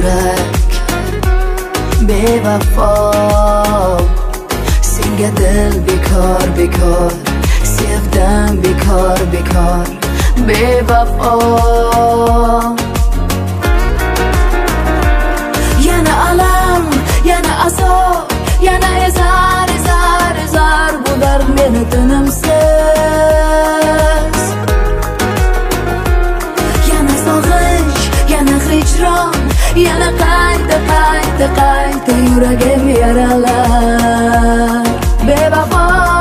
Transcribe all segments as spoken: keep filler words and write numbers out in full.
yurak bevafo, senga dil bekor bekor, sevdim bekor bekor bevafo. Yana alam, yana azob, yana ezar ezar ezar, bu dard meni tinimsiz. Yana sog'inch, yana hijron, yana qayta qayta qayta yuragim yaralar bevafo.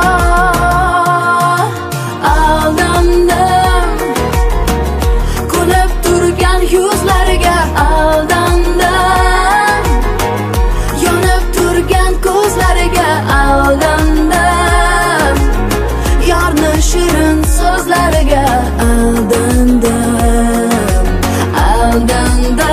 Aldandim, kulib turgan yuzlariga aldandim, yonib turgan ko'zlariga aldandim, yorni shirin so'zlariga aldandim, aldandim.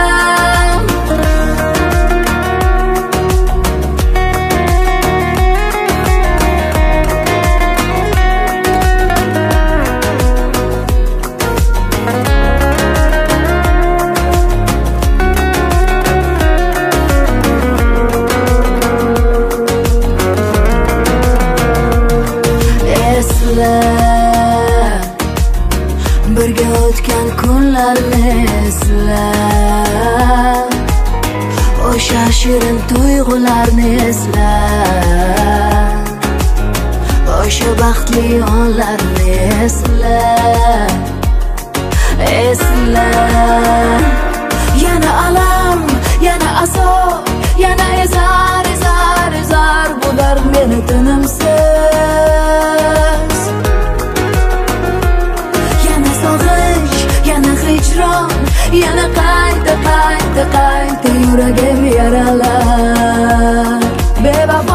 Birga o'tgan kunlarni esla, o'sha shirin tuyg'ularni esla, o'sha baxtli onlarni esla, esla. Yana alam, yana azob, yana ezar ezar ezar, bu dard meni tinimsiz. Yana qayta qayta qayta yuragim yaralar bevafo.